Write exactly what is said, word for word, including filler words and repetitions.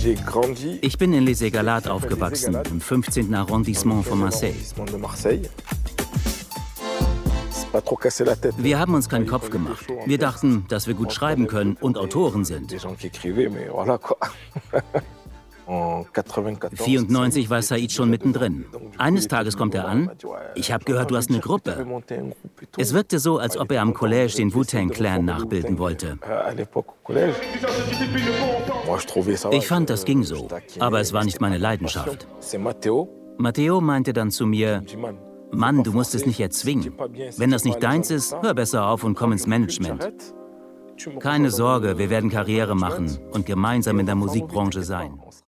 Ich bin in Les Égalettes aufgewachsen, im fünfzehnten Arrondissement von Marseille. Wir haben uns keinen Kopf gemacht. Wir dachten, dass wir gut schreiben können und Autoren sind. vierundneunzig war Said schon mittendrin. Eines Tages kommt er an. Ich habe gehört, du hast eine Gruppe. Es wirkte so, als ob er am Collège den Wu-Tang Clan nachbilden wollte. Ich fand, das ging so, aber es war nicht meine Leidenschaft. Matteo meinte dann zu mir: Mann, du musst es nicht erzwingen. Wenn das nicht deins ist, hör besser auf und komm ins Management. Keine Sorge, wir werden Karriere machen und gemeinsam in der Musikbranche sein.